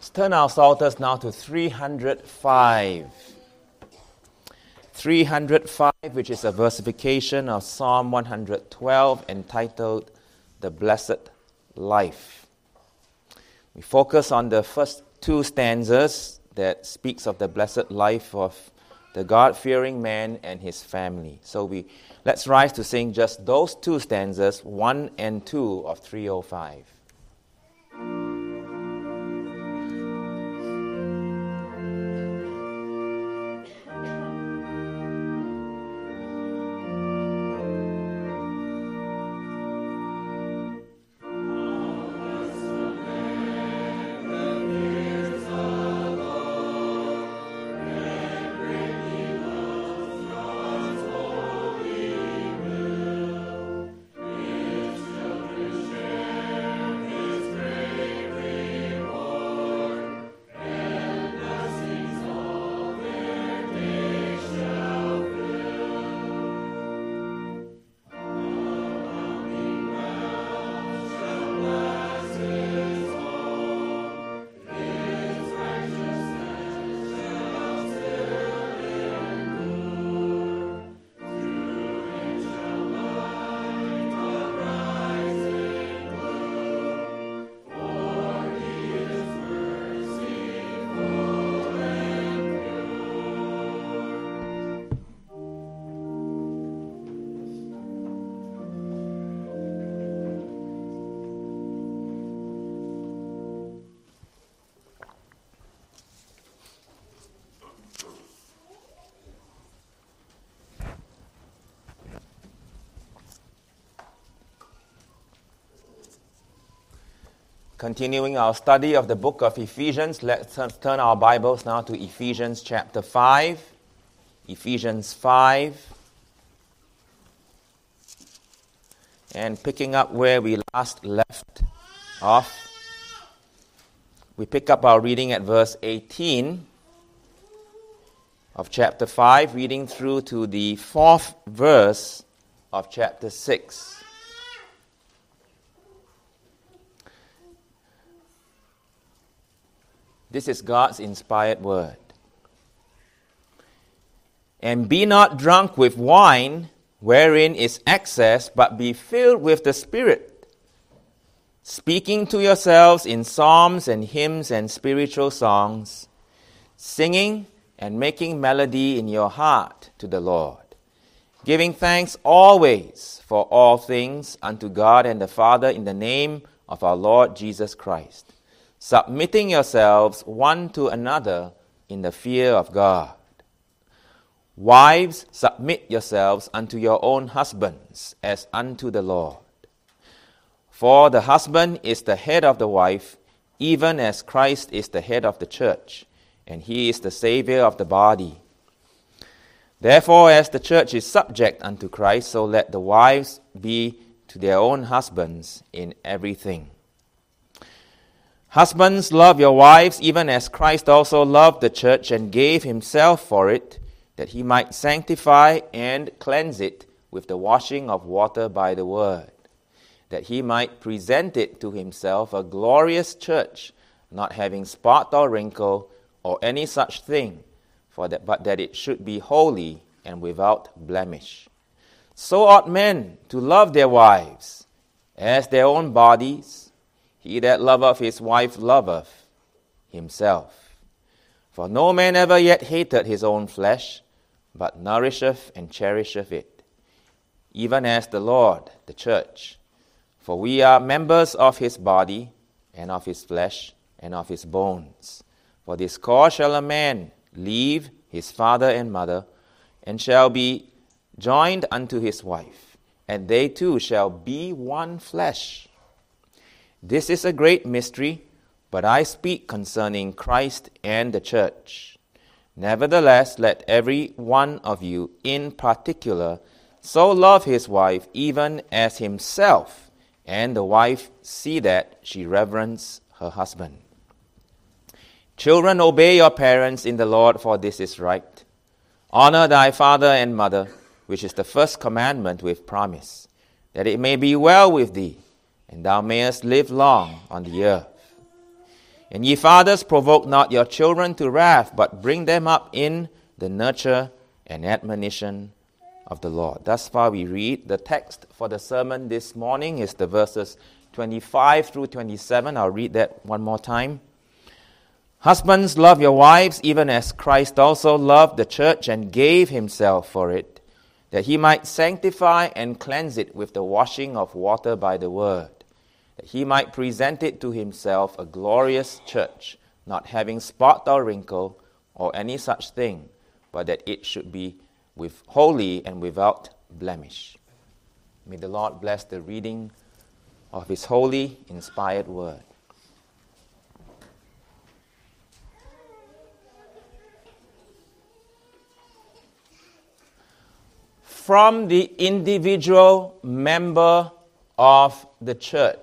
Let's turn our psalters now to 305. 305, which is a versification of Psalm 112 entitled The Blessed Life. We focus on the first two stanzas that speaks of the blessed life of the God-fearing man and his family. So let's rise to sing just those two stanzas, 1 and 2 of 305. Continuing our study of the book of Ephesians, let's turn our Bibles now to Ephesians chapter 5. Ephesians 5. And picking up where we last left off, we pick up our reading at verse 18 of chapter 5, reading through to the 4th verse of chapter 6. This is God's inspired word. And be not drunk with wine, wherein is excess, but be filled with the Spirit, speaking to yourselves in psalms and hymns and spiritual songs, singing and making melody in your heart to the Lord, giving thanks always for all things unto God and the Father in the name of our Lord Jesus Christ, submitting yourselves one to another in the fear of God. Wives, submit yourselves unto your own husbands, as unto the Lord. For the husband is the head of the wife, even as Christ is the head of the church, and he is the Savior of the body. Therefore, as the church is subject unto Christ, so let the wives be to their own husbands in everything. Husbands, love your wives, even as Christ also loved the church and gave himself for it, that he might sanctify and cleanse it with the washing of water by the word, that he might present it to himself a glorious church, not having spot or wrinkle or any such thing, but that it should be holy and without blemish. So ought men to love their wives as their own bodies. He that loveth his wife loveth himself. For no man ever yet hated his own flesh, but nourisheth and cherisheth it, even as the Lord, the church. For we are members of his body, and of his flesh, and of his bones. For this cause shall a man leave his father and mother, and shall be joined unto his wife, and they two shall be one flesh. This is a great mystery, but I speak concerning Christ and the church. Nevertheless, let every one of you in particular so love his wife even as himself, and the wife see that she reverence her husband. Children, obey your parents in the Lord, for this is right. Honor thy father and mother, which is the first commandment with promise, that it may be well with thee, and thou mayest live long on the earth. And ye fathers, provoke not your children to wrath, but bring them up in the nurture and admonition of the Lord. Thus far we read. The text for the sermon this morning is the verses 25 through 27. I'll read that one more time. Husbands, love your wives, even as Christ also loved the church and gave himself for it, that he might sanctify and cleanse it with the washing of water by the word, that he might present it to himself a glorious church, not having spot or wrinkle or any such thing, but that it should be holy and without blemish. May the Lord bless the reading of his holy, inspired word. From the individual member of the church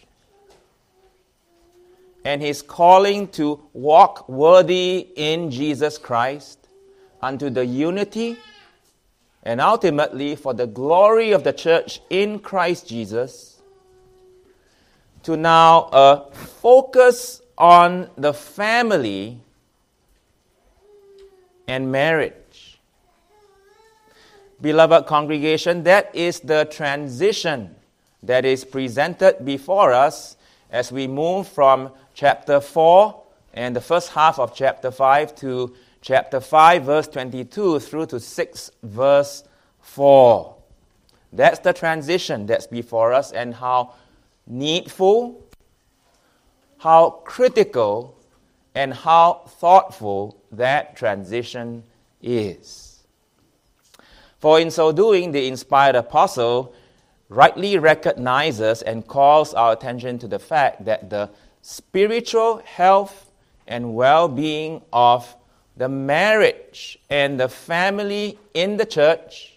and his calling to walk worthy in Jesus Christ unto the unity and ultimately for the glory of the church in Christ Jesus, to now focus on the family and marriage. Beloved congregation, that is the transition that is presented before us as we move from chapter 4 and the first half of chapter 5 to chapter 5, verse 22 through to 6, verse 4. That's the transition that's before us, and how needful, how critical, and how thoughtful that transition is. For in so doing, the inspired apostle rightly recognizes and calls our attention to the fact that the spiritual health and well-being of the marriage and the family in the church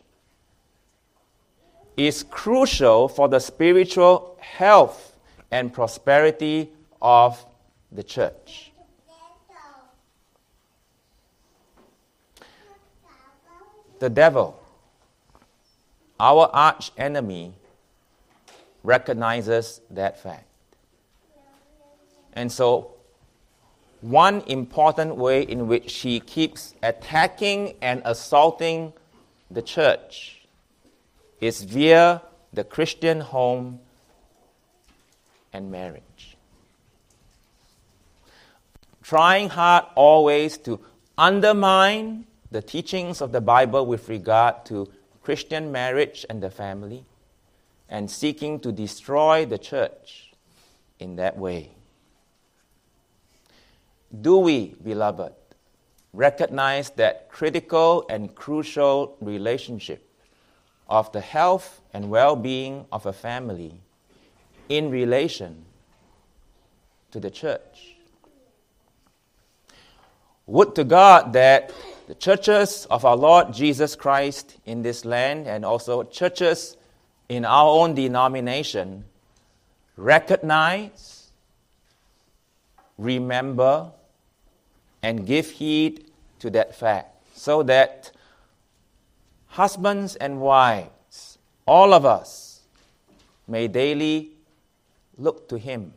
is crucial for the spiritual health and prosperity of the church. The devil, our arch enemy, recognizes that fact. And so, one important way in which he keeps attacking and assaulting the church is via the Christian home and marriage. Trying hard always to undermine the teachings of the Bible with regard to Christian marriage and the family, and seeking to destroy the church in that way. Do we, beloved, recognize that critical and crucial relationship of the health and well-being of a family in relation to the church? Would to God that the churches of our Lord Jesus Christ in this land, and also churches in our own denomination, recognize, remember, and give heed to that fact, so that husbands and wives, all of us, may daily look to him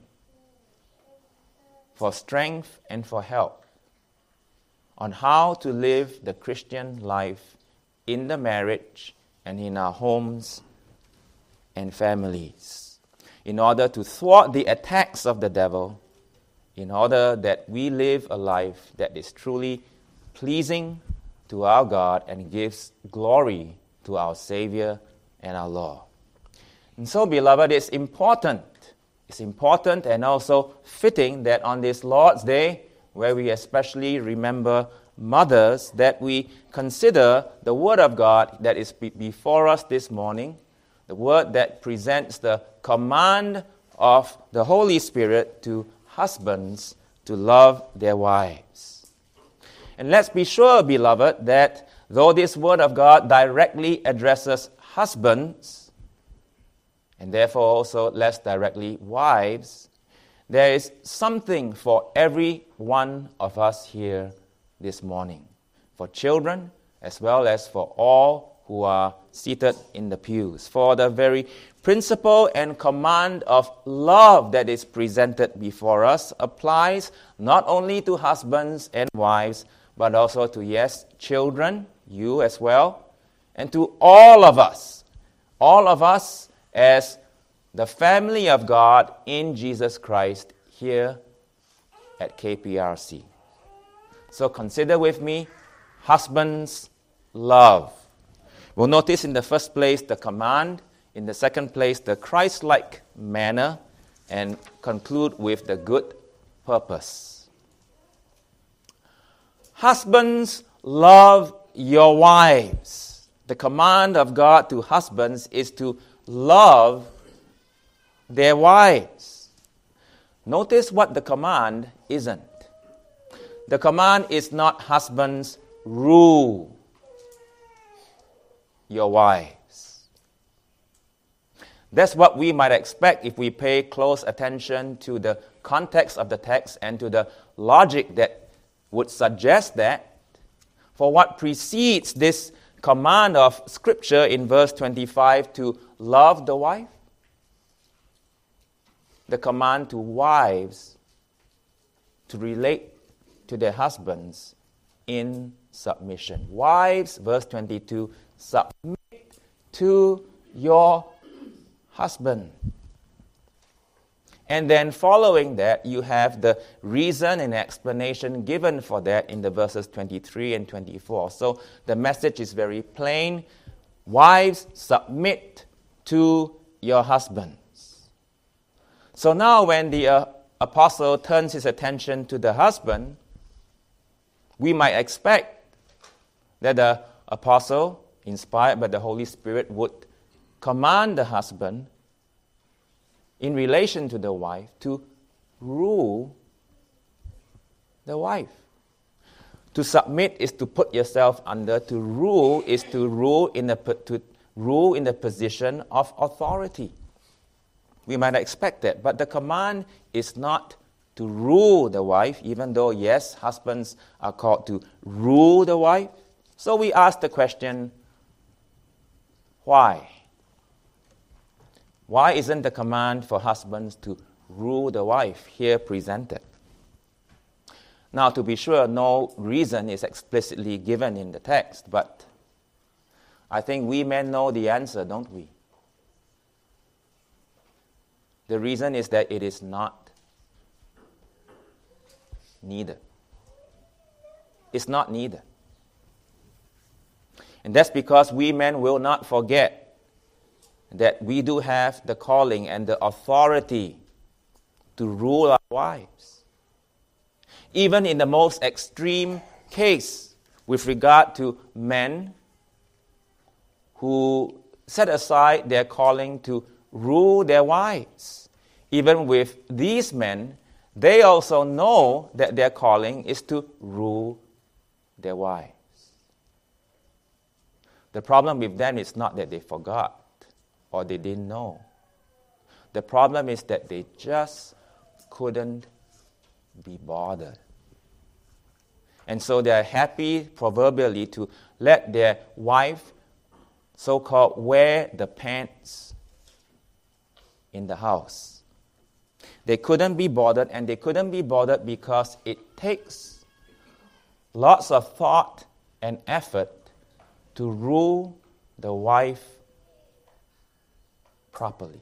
for strength and for help on how to live the Christian life in the marriage and in our homes and families, in order to thwart the attacks of the devil, in order that we live a life that is truly pleasing to our God and gives glory to our Savior and our Lord. And so, beloved, it's important and also fitting that on this Lord's Day, where we especially remember mothers, that we consider the Word of God that is before us this morning, the Word that presents the command of the Holy Spirit to husbands to love their wives. And let's be sure, beloved, that though this Word of God directly addresses husbands, and therefore also less directly wives, there is something for every one of us here this morning, for children as well as for all who are seated in the pews. For the very principle and command of love that is presented before us applies not only to husbands and wives, but also to, yes, children, you as well, and to all of us as the family of God in Jesus Christ here at KPRC. So consider with me, husbands, love. We'll notice in the first place the command, in the second place the Christ-like manner, and conclude with the good purpose. Husbands, love your wives. The command of God to husbands is to love their wives. Notice what the command isn't. The command is not husbands, rule your wives. That's what we might expect if we pay close attention to the context of the text and to the logic that would suggest that. For what precedes this command of Scripture in verse 25 to love the wife? The command to wives to relate to their husbands in submission. Wives, verse 22, submit to your husband. And then following that, you have the reason and explanation given for that in the verses 23 and 24. So the message is very plain. Wives, submit to your husbands. So now when the apostle turns his attention to the husband, we might expect that the apostle, inspired by the Holy Spirit, would command the husband in relation to the wife to rule the wife. To submit is to put yourself under. To rule is to rule in the position of authority. We might expect that, but the command is not to rule the wife, even though, yes, husbands are called to rule the wife. So we ask the question, why? Why isn't the command for husbands to rule the wife here presented? Now, to be sure, no reason is explicitly given in the text, but I think we men know the answer, don't we? The reason is that it is not needed. It's not needed. And that's because we men will not forget that we do have the calling and the authority to rule our wives. Even in the most extreme case with regard to men who set aside their calling to rule their wives. Even with these men, they also know that their calling is to rule their wives. The problem with them is not that they forgot or they didn't know. The problem is that they just couldn't be bothered. And so they are happy, proverbially, to let their wife, so-called, wear the pants in the house. They couldn't be bothered, and they couldn't be bothered because it takes lots of thought and effort to rule the wife properly.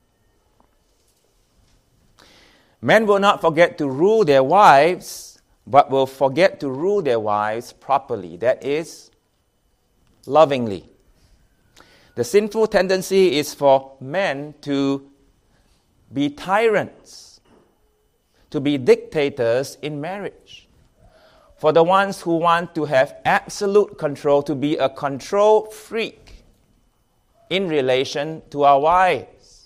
Men will not forget to rule their wives, but will forget to rule their wives properly. That is, lovingly. The sinful tendency is for men to be tyrants, to be dictators in marriage. For the ones who want to have absolute control, to be a control freak in relation to our wives.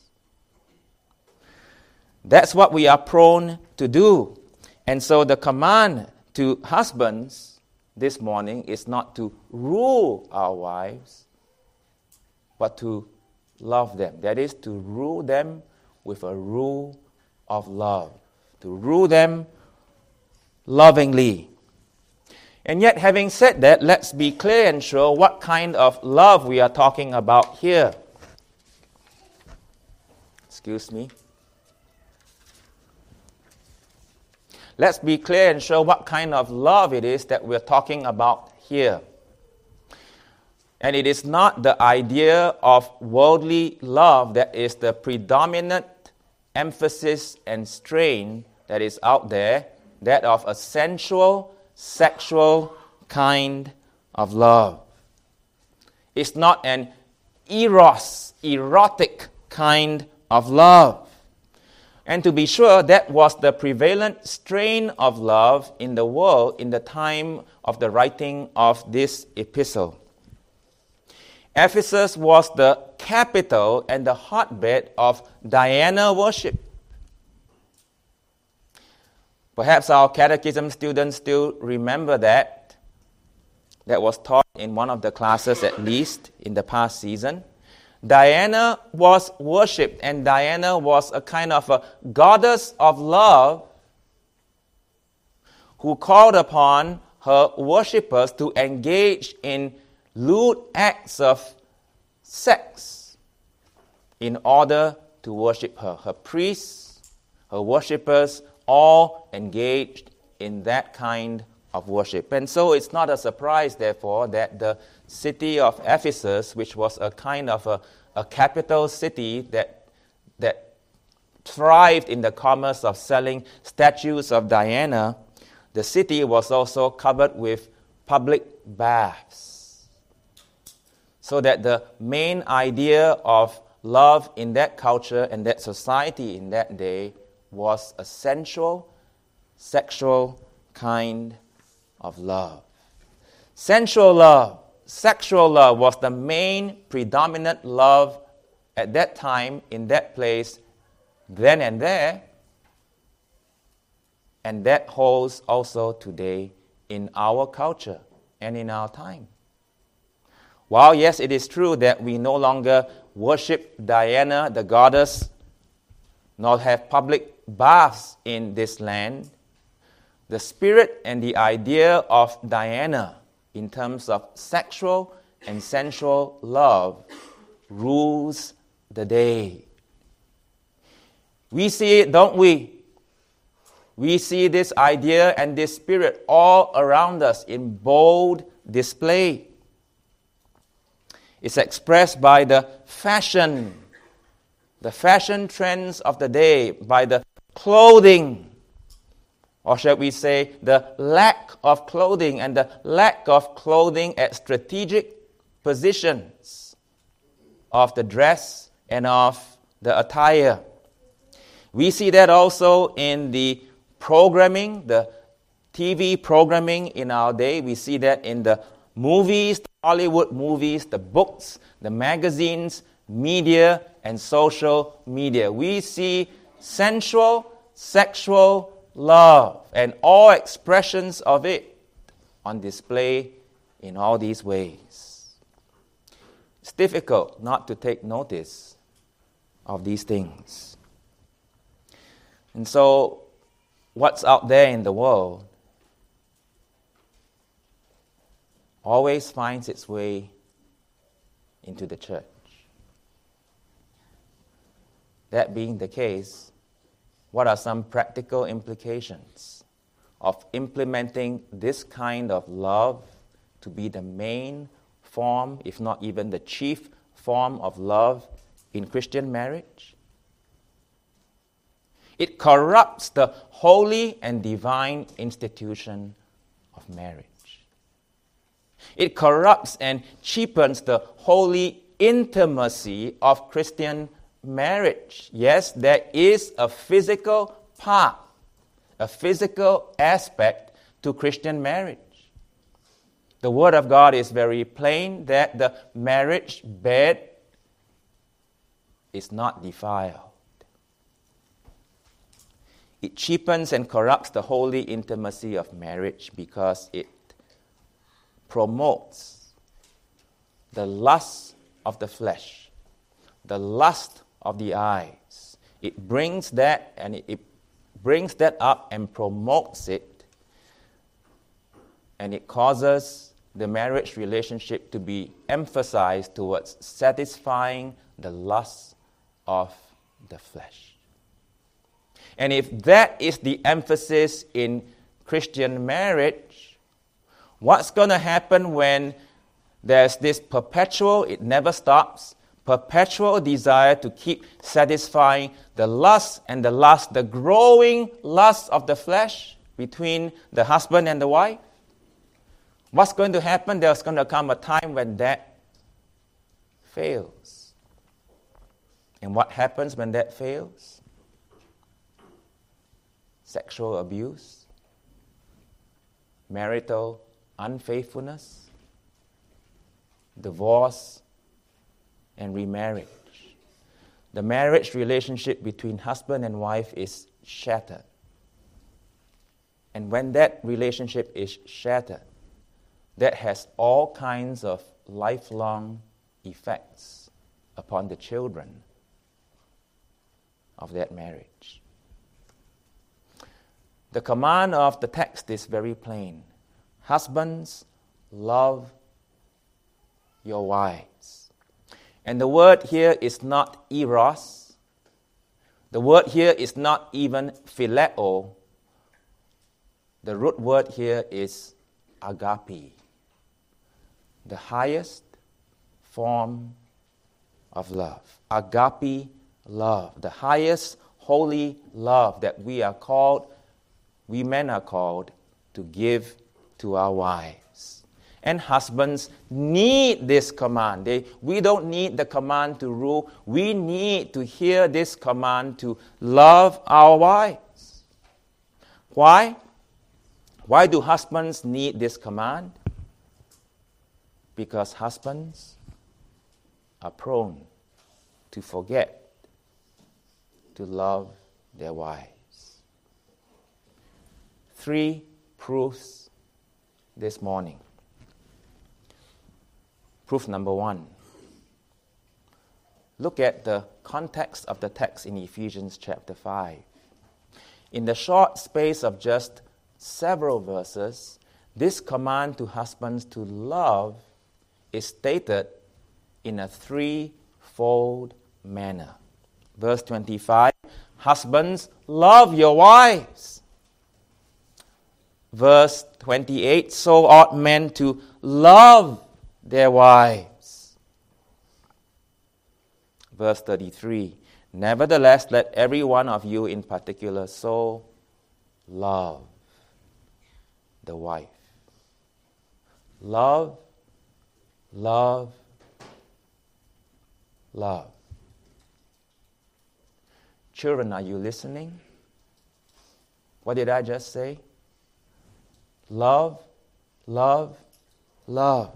That's what we are prone to do. And so the command to husbands this morning is not to rule our wives, but to love them. That is, to rule them with a rule of love. To rule them lovingly. And yet, having said that, let's be clear and sure what kind of love we are talking about here. Excuse me. Let's be clear and sure what kind of love it is that we're talking about here. And it is not the idea of worldly love that is the predominant emphasis and strain that is out there, that of a sensual, sexual kind of love. It's not an erotic kind of love. And to be sure, that was the prevalent strain of love in the world in the time of the writing of this epistle. Ephesus was the capital and the hotbed of Diana worship. Perhaps our catechism students still remember that. That was taught in one of the classes at least in the past season. Diana was worshipped, and Diana was a kind of a goddess of love who called upon her worshippers to engage in lewd acts of sex in order to worship her. Her priests, her worshippers, all engaged in that kind of worship. And so it's not a surprise, therefore, that the city of Ephesus, which was a kind of a capital city that thrived in the commerce of selling statues of Diana, the city was also covered with public baths. So that the main idea of love in that culture and that society in that day was a sensual, sexual kind of love. Sensual love, sexual love was the main predominant love at that time, in that place, then and there. And that holds also today in our culture and in our time. While yes, it is true that we no longer worship Diana, the goddess, nor have public baths in this land, the spirit and the idea of Diana in terms of sexual and sensual love rules the day. We see it, don't we? We see this idea and this spirit all around us in bold display. It's expressed by the fashion trends of the day, by the clothing, or shall we say, the lack of clothing, and the lack of clothing at strategic positions of the dress and of the attire. We see that also in the programming, the TV programming in our day. We see that in the movies, the Hollywood movies, the books, the magazines, media, and social media. We see sensual, sexual love and all expressions of it on display in all these ways. It's difficult not to take notice of these things. And so, what's out there in the world always finds its way into the church. That being the case, what are some practical implications of implementing this kind of love to be the main form, if not even the chief form of love in Christian marriage? It corrupts the holy and divine institution of marriage. It corrupts and cheapens the holy intimacy of Christian marriage. Yes, there is a physical part, a physical aspect to Christian marriage. The Word of God is very plain that the marriage bed is not defiled. It cheapens and corrupts the holy intimacy of marriage because it promotes the lust of the flesh, the lust of the eyes. It brings that and it brings that up and promotes it And it causes the marriage relationship to be emphasized towards satisfying the lust of the flesh. And if that is the emphasis in Christian marriage, what's going to happen when there's this perpetual, it never stops, perpetual desire to keep satisfying the lust, the growing lust of the flesh between the husband and the wife? What's going to happen? There's going to come a time when that fails. And what happens when that fails? Sexual abuse, marital unfaithfulness, divorce, and remarriage. The marriage relationship between husband and wife is shattered. And when that relationship is shattered, that has all kinds of lifelong effects upon the children of that marriage. The command of the text is very plain. Husbands, love your wives. And the word here is not eros. The word here is not even phileo. The root word here is agape, the highest form of love. Agape love, the highest holy love that we men are called to give to our wives. And husbands need this command. We don't need the command to rule. We need to hear this command to love our wives. Why? Why do husbands need this command? Because husbands are prone to forget to love their wives. 3 proofs this morning. Proof number 1. Look at the context of the text in Ephesians chapter 5. In the short space of just several verses, this command to husbands to love is stated in a 3-fold manner. Verse 25, husbands, love your wives. Verse 28, so ought men to love their wives. Verse 33, nevertheless, let every one of you in particular so love the wife. Love, love, love. Children, are you listening? What did I just say? Love, love, love.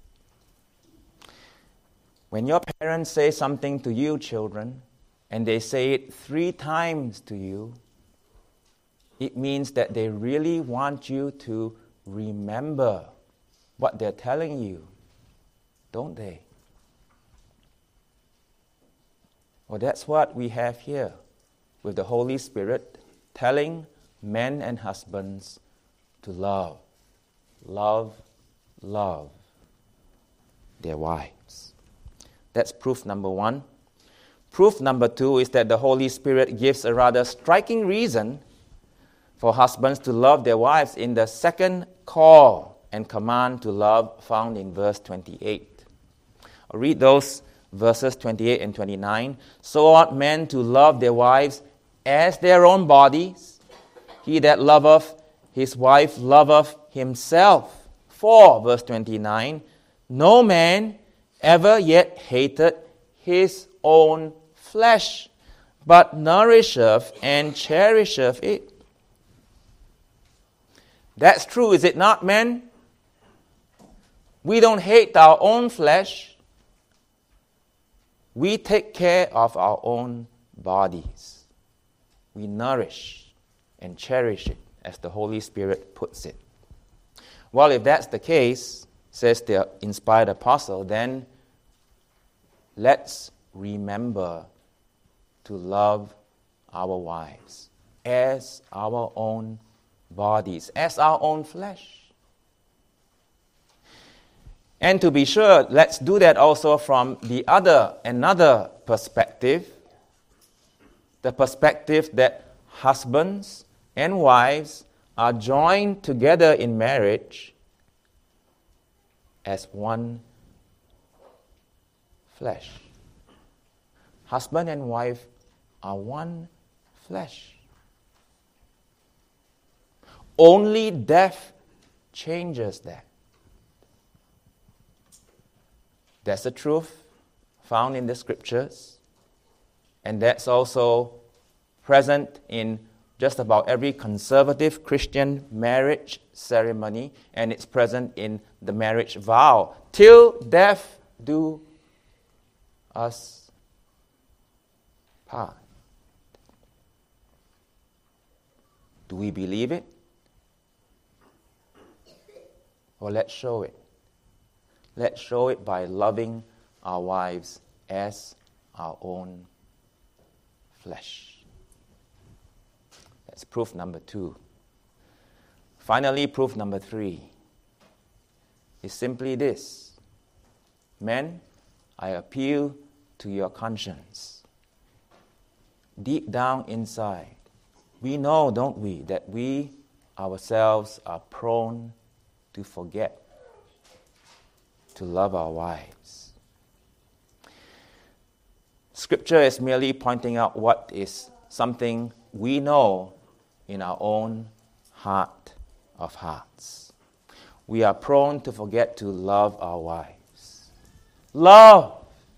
When your parents say something to you, children, and they say it 3 times to you, it means that they really want you to remember what they're telling you, don't they? Well, that's what we have here with the Holy Spirit telling men and husbands to love, love, love their wives. That's proof number 1. Proof number 2 is that the Holy Spirit gives a rather striking reason for husbands to love their wives in the second call and command to love found in verse 28. I'll read those verses 28 and 29. So ought men to love their wives as their own bodies. He that loveth his wife loveth himself. For, verse 29, no man ever yet hated his own flesh, but nourisheth and cherisheth it. That's true, is it not, men? We don't hate our own flesh. We take care of our own bodies. We nourish and cherish it, as the Holy Spirit puts it. Well, if that's the case, says the inspired apostle, then let's remember to love our wives as our own bodies, as our own flesh. And to be sure, let's do that also from another perspective, the perspective that husbands and wives are joined together in marriage as one flesh. Husband and wife are one flesh. Only death changes that. That's the truth found in the scriptures, and that's also present in just about every conservative Christian marriage ceremony, and it's present in the marriage vow. Till death do us part. Do we believe it? Well, let's show it. Let's show it by loving our wives as our own flesh. That's proof number 2. Finally, proof number 3 is simply this. Men, I appeal to your conscience. Deep down inside, we know, don't we, that we ourselves are prone to forget to love our wives. Scripture is merely pointing out what is something we know in our own heart of hearts. We are prone to forget to love our wives. Love!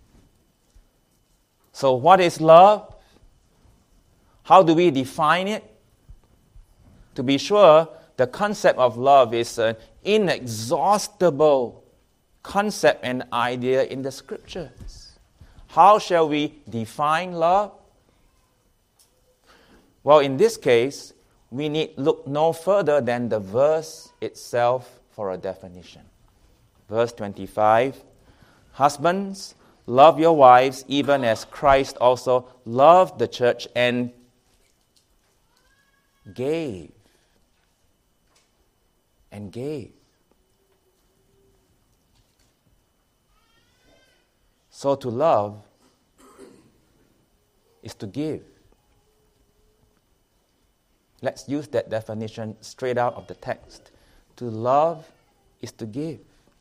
So what is love? How do we define it? To be sure, the concept of love is an inexhaustible concept and idea in the scriptures. How shall we define love? Well, in this case, we need look no further than the verse itself for a definition. Verse 25, husbands, love your wives even as Christ also loved the church and gave. And gave. So to love is to give. Let's use that definition straight out of the text. To love is to give.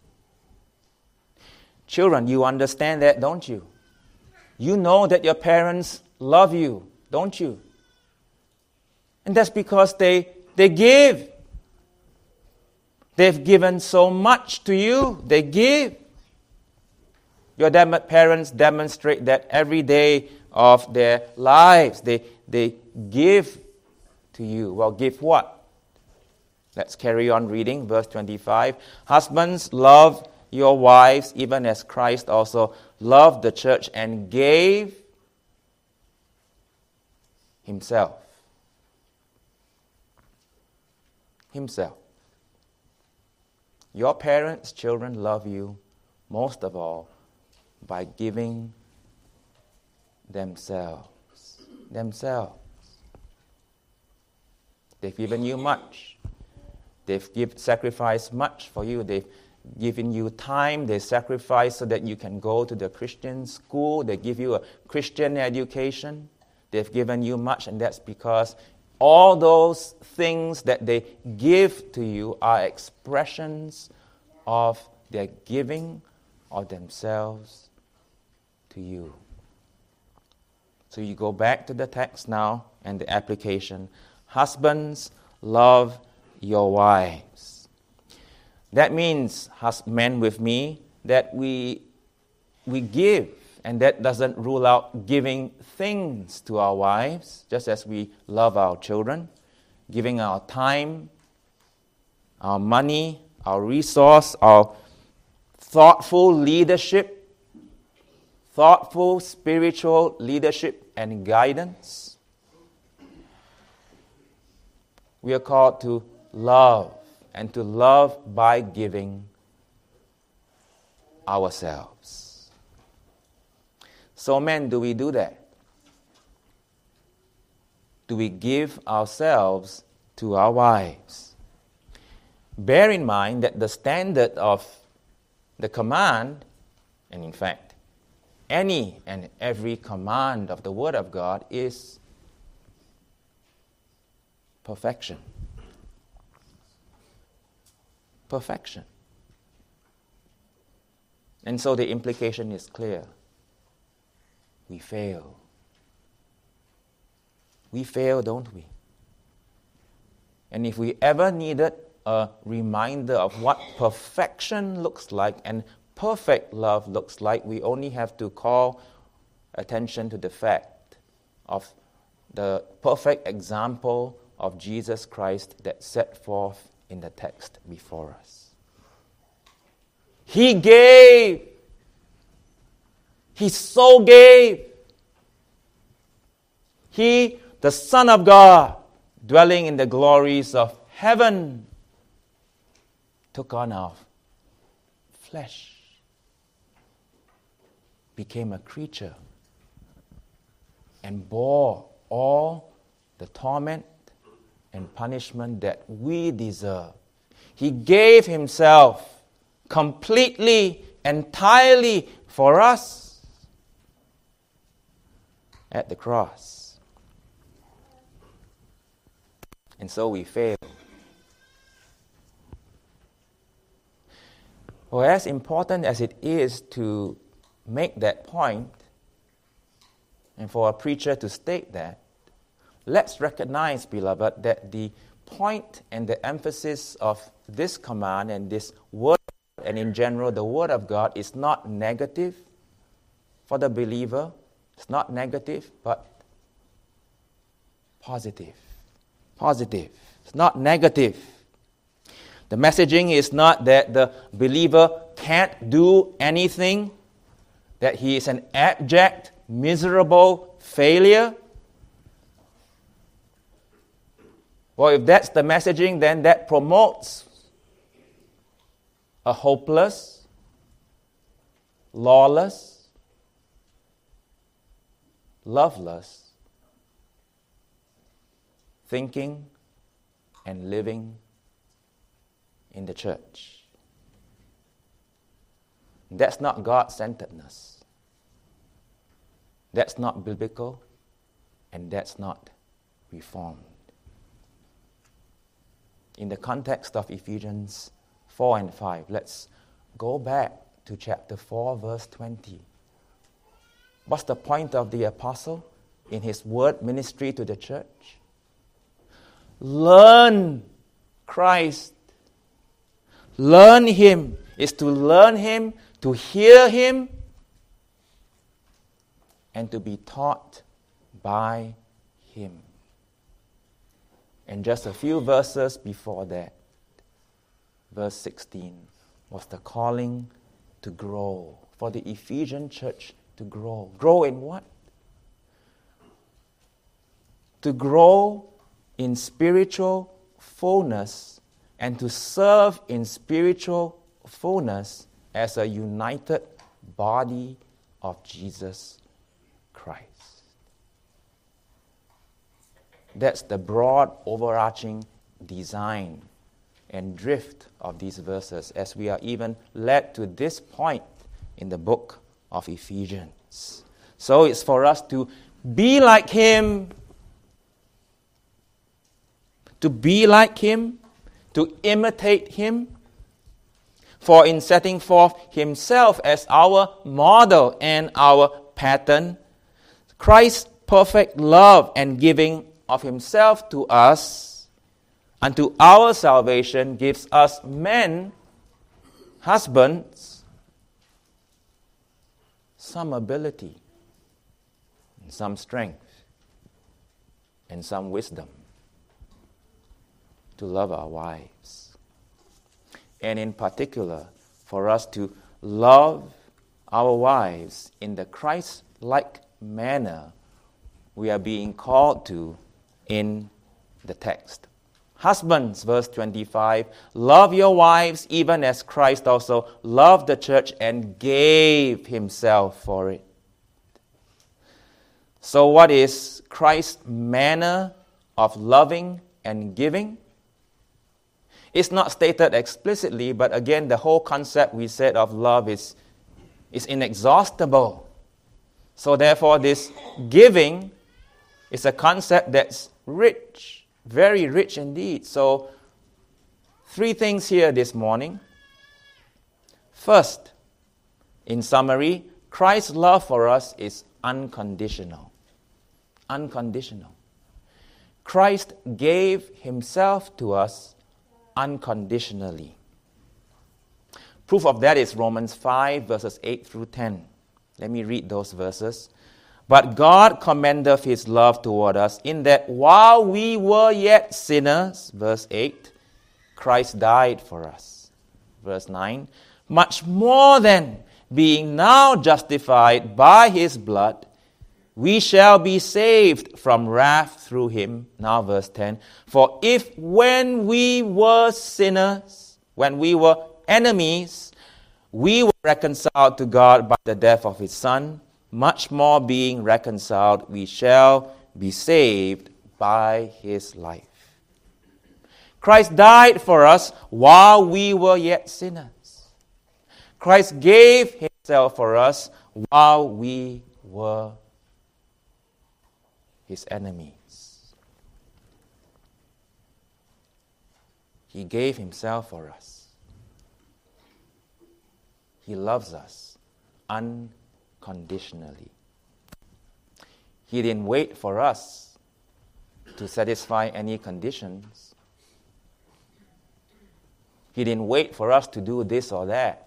Children, you understand that, don't you? You know that your parents love you, don't you? And that's because they give. They've given so much to you. They give. Your parents demonstrate that every day of their lives. They give to you. Well, give what? Let's carry on reading, verse 25. Husbands, love your wives, even as Christ also loved the church and gave himself. Himself. Your parents, children, love you most of all by giving themselves. Themselves. They've given you much. They've sacrificed much for you. They've given you time. They sacrifice so that you can go to the Christian school. They give you a Christian education. They've given you much, and that's because all those things that they give to you are expressions of their giving of themselves to you. So you go back to the text now and the application. Husbands, love your wives. That means, men with me, that we give, and that doesn't rule out giving things to our wives, just as we love our children, giving our time, our money, our resource, our thoughtful leadership, thoughtful spiritual leadership and guidance. We are called to love, and to love by giving ourselves. So men, do we do that? Do we give ourselves to our wives? Bear in mind that the standard of The command, and in fact, any and every command of the Word of God is perfection. Perfection. And so the implication is clear. We fail. We fail, don't we? And if we ever needed a reminder of what perfection looks like and perfect love looks like, we only have to call attention to the fact of the perfect example of Jesus Christ that's set forth in the text before us. He gave. He so gave. He, the Son of God, dwelling in the glories of heaven, took on our flesh, became a creature, and bore all the torment and punishment that we deserve. He gave himself completely, entirely for us at the cross. And so we fail. Well, as important as it is to make that point, and for a preacher to state that, let's recognize, beloved, that the point and the emphasis of this command and this word, and in general the Word of God, is not negative for the believer. It's not negative, but positive. Positive. It's not negative. The messaging is not that the believer can't do anything, that he is an abject, miserable failure. Well, if that's the messaging, then that promotes a hopeless, lawless, loveless thinking and living in the church. That's not God-centeredness. That's not biblical, and that's not reformed. In the context of Ephesians 4 and 5, let's go back to chapter 4, verse 20. What's the point of the apostle in his word ministry to the church? Learn Christ. Learn Him is to learn Him, to hear Him, and to be taught by Him. And just a few verses before that, verse 16, was the calling to grow, for the Ephesian church to grow. Grow in what? To grow in spiritual fullness and to serve in spiritual fullness as a united body of Jesus Christ. That's the broad, overarching design and drift of these verses as we are even led to this point in the book of Ephesians. So it's for us to be like Him, to be like Him, to imitate Him. For in setting forth Himself as our model and our pattern, Christ's perfect love and giving of Himself to us unto our salvation gives us men, husbands, some ability, and some strength, and some wisdom to love our wives. And in particular, for us to love our wives in the Christ-like manner we are being called to in the text. Husbands, verse 25, love your wives even as Christ also loved the church and gave Himself for it. So what is Christ's manner of loving and giving? It's not stated explicitly, but again, the whole concept we said of love is inexhaustible. So therefore, this giving is a concept that's rich, very rich indeed. So, 3 things here this morning. First, in summary, Christ's love for us is unconditional. Unconditional. Christ gave himself to us unconditionally. Proof of that is Romans 5, verses 8 through 10. Let me read those verses. But God commendeth his love toward us in that while we were yet sinners, verse 8, Christ died for us. Verse 9, much more than being now justified by his blood, we shall be saved from wrath through him. Now verse 10, for if when we were sinners, when we were enemies, we were reconciled to God by the death of his Son, much more being reconciled, we shall be saved by his life. Christ died for us while we were yet sinners. Christ gave himself for us while we were his enemies. He gave himself for us. He loves us unconditionally. He didn't wait for us to satisfy any conditions. He didn't wait for us to do this or that.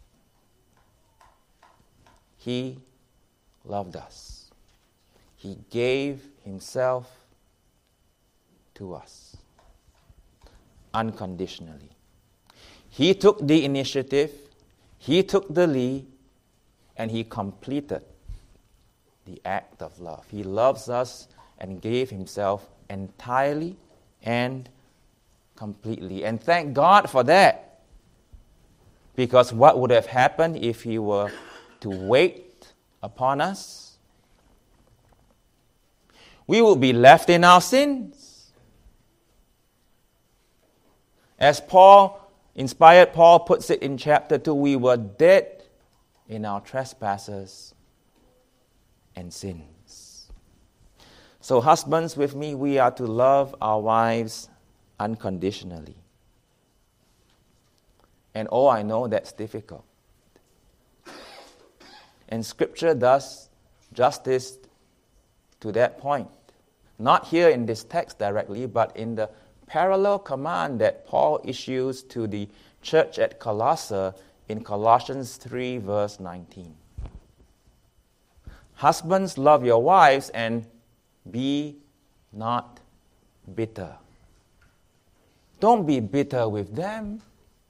He loved us. He gave himself to us unconditionally. He took the initiative, he took the lead, and he completed the act of love. He loves us and gave himself entirely and completely. And thank God for that. Because what would have happened if he were to wait upon us? We would be left in our sins. As inspired Paul puts it in chapter 2, we were dead in our trespasses and sins. So husbands, with me, we are to love our wives unconditionally. And I know that's difficult. And Scripture does justice to that point. Not here in this text directly, but in the parallel command that Paul issues to the church at Colossae in Colossians 3, verse 19. Husbands, love your wives and be not bitter. Don't be bitter with them.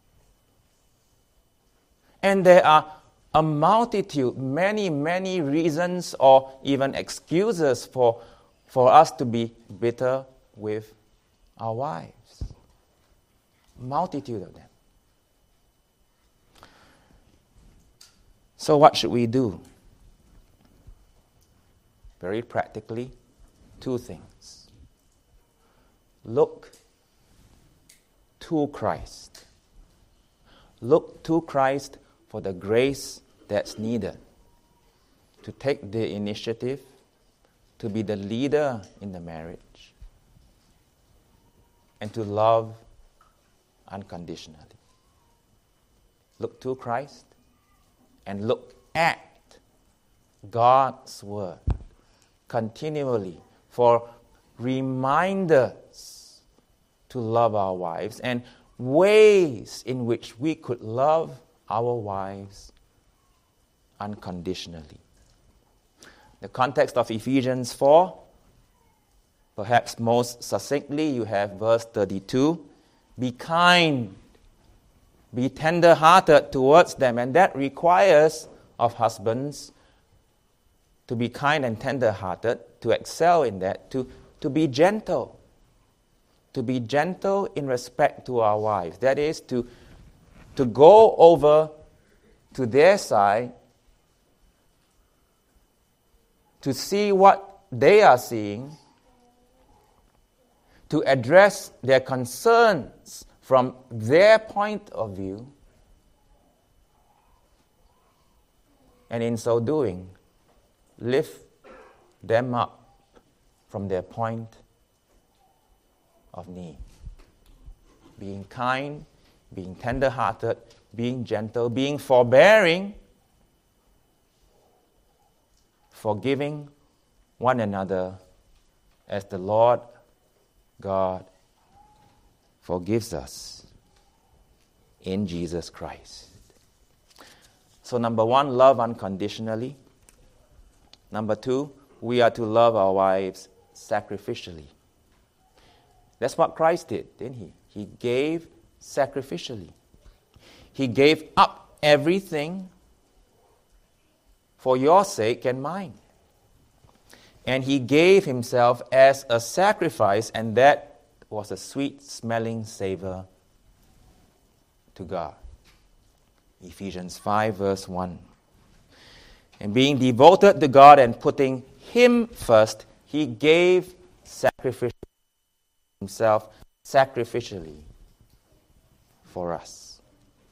And there are a multitude, many, many reasons or even excuses for us to be bitter with our wives. Multitude of them. So what should we do? Very practically, 2 things. Look to Christ. Look to Christ for the grace that's needed to take the initiative, to be the leader in the marriage, and to love unconditionally. Look to Christ and look at God's Word continually for reminders to love our wives and ways in which we could love our wives unconditionally. The context of Ephesians 4, perhaps most succinctly, you have verse 32. Be kind, be tender-hearted towards them. And that requires of husbands to be kind and tender-hearted, to excel in that, to be gentle. To be gentle in respect to our wives. That is, to go over to their side, to see what they are seeing, to address their concerns from their point of view, and in so doing, lift them up from their point of need. Being kind, being tender-hearted, being gentle, being forbearing, forgiving one another as the Lord God forgives us in Jesus Christ. So number one, love unconditionally. Number two, we are to love our wives sacrificially. That's what Christ did, didn't he? He gave sacrificially. He gave up everything for your sake and mine. And he gave himself as a sacrifice, and that was a sweet-smelling savor to God. Ephesians 5, verse 1. And being devoted to God and putting him first, he gave himself sacrificially for us.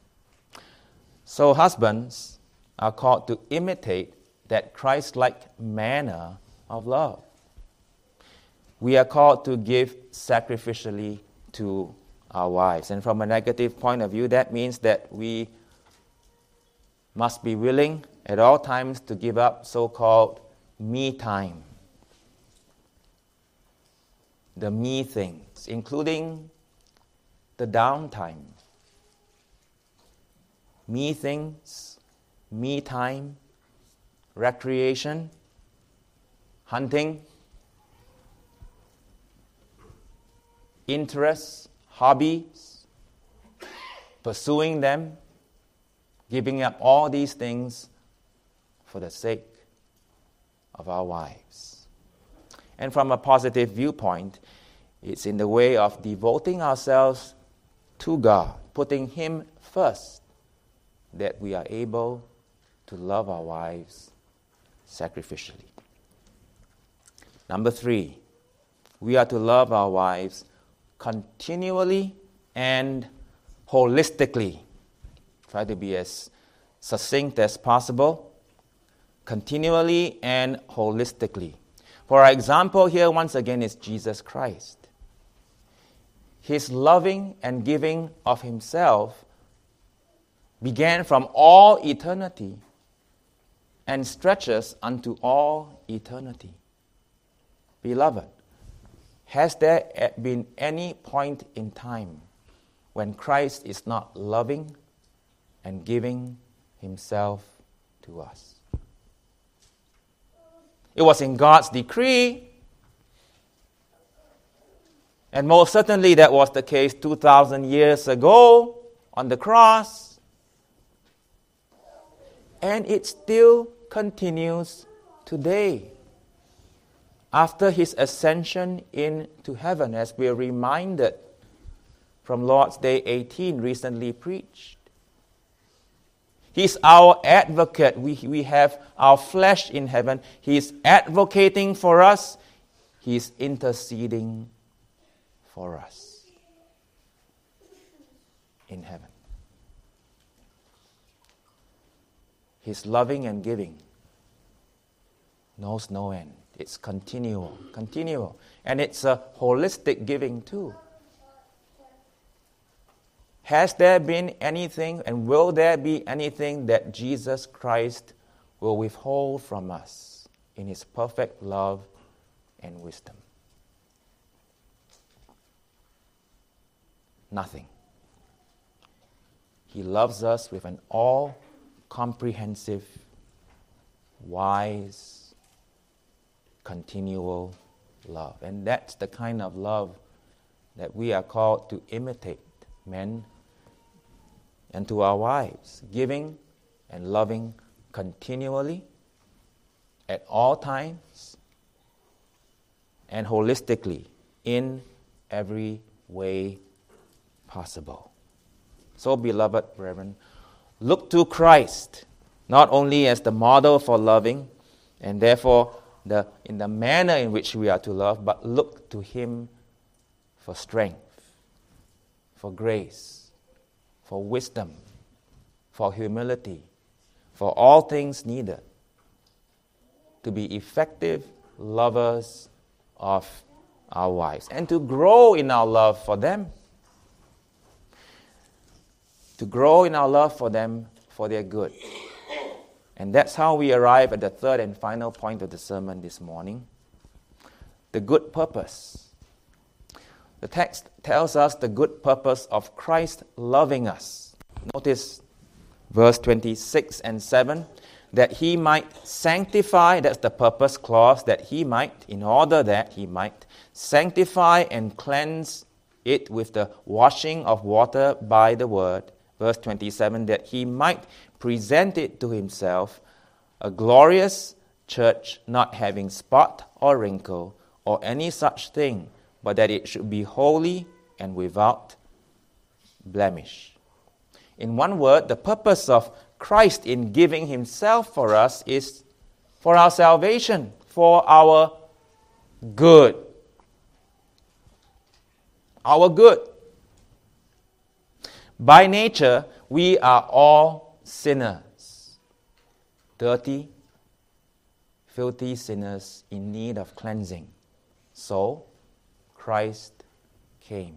So husbands are called to imitate that Christ-like manner of love. We are called to give sacrificially to our wives. And from a negative point of view, that means that we must be willing at all times to give up so-called me time. The me things, including the downtime. Me things, me time, recreation, hunting, interests, hobbies, pursuing them, giving up all these things for the sake of our wives. And from a positive viewpoint, it's in the way of devoting ourselves to God, putting him first, that we are able to love our wives sacrificially. Number three, we are to love our wives continually and holistically. Try to be as succinct as possible. Continually and holistically. For our example here, once again, is Jesus Christ. His loving and giving of himself began from all eternity and stretches unto all eternity. Beloved, has there been any point in time when Christ is not loving and giving himself to us? It was in God's decree, and most certainly that was the case 2,000 years ago on the cross, and it still continues today. After his ascension into heaven, as we are reminded from Lord's Day 18, recently preached. He's our advocate. We have our flesh in heaven. He's advocating for us. He's interceding for us in heaven. His loving and giving knows no end. It's continual. And it's a holistic giving too. Has there been anything, and will there be anything that Jesus Christ will withhold from us in his perfect love and wisdom? Nothing. He loves us with an all-comprehensive, wise, continual love. And that's the kind of love that we are called to imitate, men, and to our wives, giving and loving continually, at all times, and holistically, in every way possible. So, beloved brethren, look to Christ, not only as the model for loving, and therefore in the manner in which we are to love, but look to him for strength, for grace, for wisdom, for humility, for all things needed to be effective lovers of our wives and to grow in our love for them. To grow in our love for them for their good. And that's how we arrive at the third and final point of the sermon this morning. The good purpose. The text tells us the good purpose of Christ loving us. Notice verse 26 and 7, that he might sanctify, that's the purpose clause, that he might, in order that he might sanctify and cleanse it with the washing of water by the word. Verse 27, that he might present it to himself, a glorious church, not having spot or wrinkle or any such thing, but that it should be holy and without blemish. In one word, the purpose of Christ in giving himself for us is for our salvation, for our good. Our good. By nature, we are all sinners, dirty, filthy sinners in need of cleansing. So, Christ came,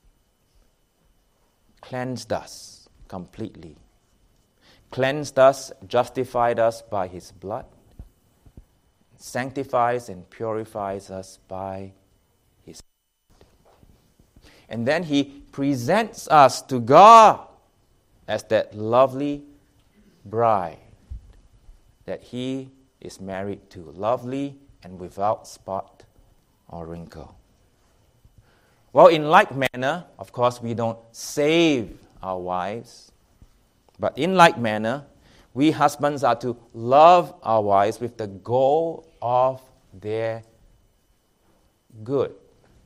cleansed us completely, cleansed us, justified us by his blood, sanctifies and purifies us by his blood. And then he presents us to God as that lovely bride that he is married to, lovely and without spot or wrinkle. Well, in like manner, of course, we don't save our wives, but in like manner, we husbands are to love our wives with the goal of their good.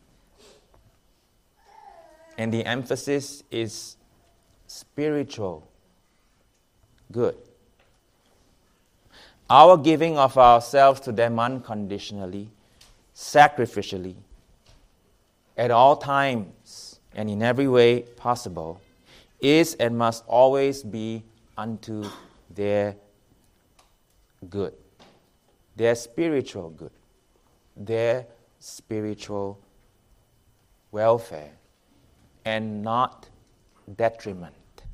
And the emphasis is spiritual good. Our giving of ourselves to them unconditionally, sacrificially, at all times and in every way possible, is and must always be unto their good, their spiritual good, their spiritual welfare, and not detriment.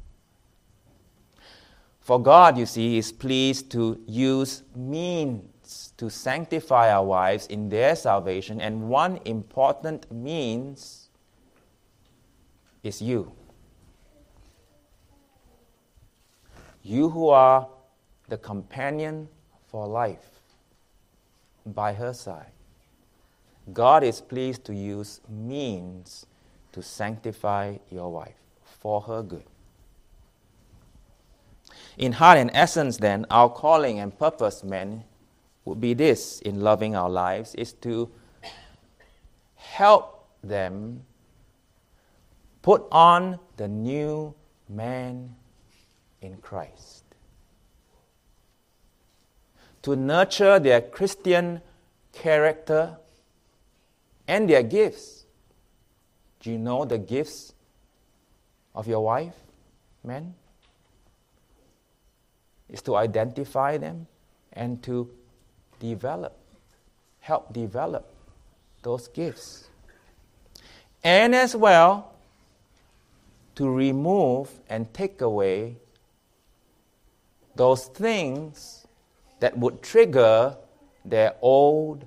For God, you see, is pleased to use means to sanctify our wives in their salvation, and one important means is you. You who are the companion for life by her side. God is pleased to use means to sanctify your wife for her good. In heart and essence, then, our calling and purpose, men, would be this in loving our lives, is to help them put on the new man in Christ. To nurture their Christian character and their gifts. Do you know the gifts of your wife, men? Is to identify them and to help develop those gifts. And as well, to remove and take away those things that would trigger their old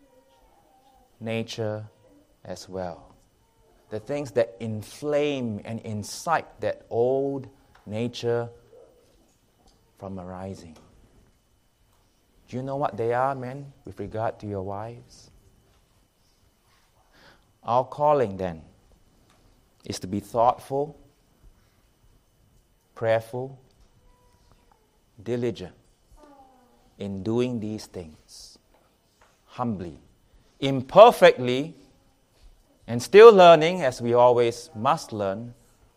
nature as well. The things that inflame and incite that old nature from arising. Do you know what they are, men, with regard to your wives? Our calling, then, is to be thoughtful, prayerful, diligent in doing these things, humbly, imperfectly, and still learning, as we always must learn,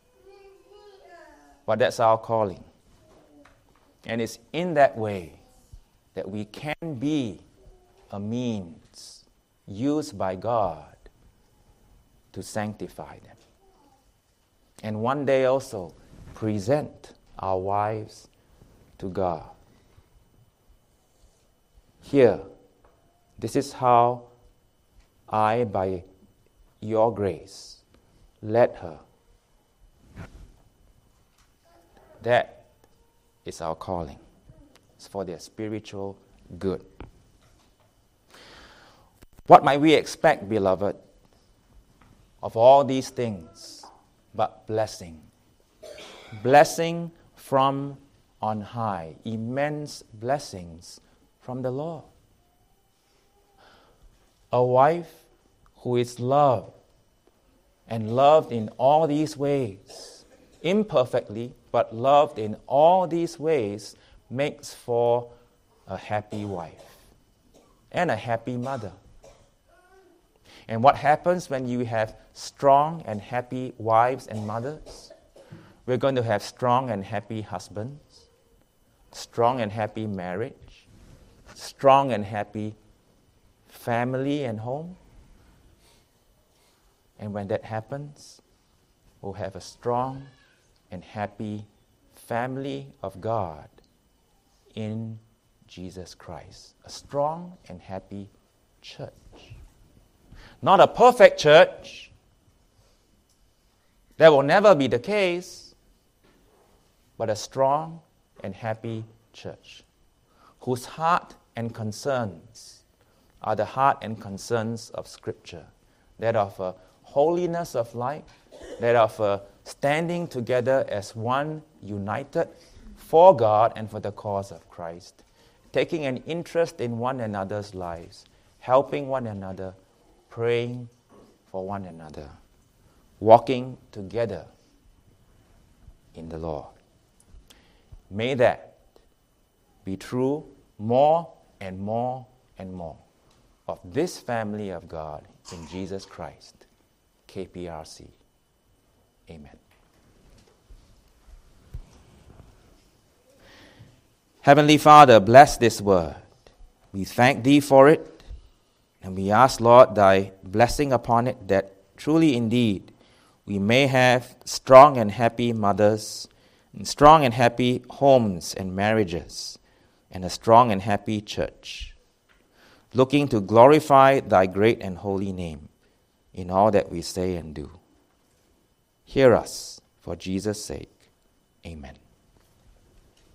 but that's our calling. And it's in that way that we can be a means used by God to sanctify them. And one day also present our wives to God. Here, this is how I, by your grace, led her. That is our calling. It's for their spiritual good. What might we expect, beloved, of all these things but blessing? Blessing from on high, immense blessings from the Lord. A wife who is loved and loved in all these ways, imperfectly, but loved in all these ways, makes for a happy wife and a happy mother. And what happens when you have strong and happy wives and mothers? We're going to have strong and happy husbands, strong and happy marriage, strong and happy family and home. And when that happens, we'll have a strong and happy family of God in Jesus Christ. A strong and happy church. Not a perfect church. That will never be the case. But a strong and happy church whose heart and concerns are the heart and concerns of Scripture. That of a holiness of life, that of a standing together as one, united for God and for the cause of Christ, taking an interest in one another's lives, helping one another, praying for one another, walking together in the Lord. May that be true more and more and more of this family of God in Jesus Christ, KPRC. Amen. Heavenly Father, bless this word. We thank Thee for it, and we ask, Lord, Thy blessing upon it, that truly indeed we may have strong and happy mothers, and strong and happy homes and marriages, and a strong and happy church, looking to glorify Thy great and holy name in all that we say and do. Hear us, for Jesus' sake. Amen.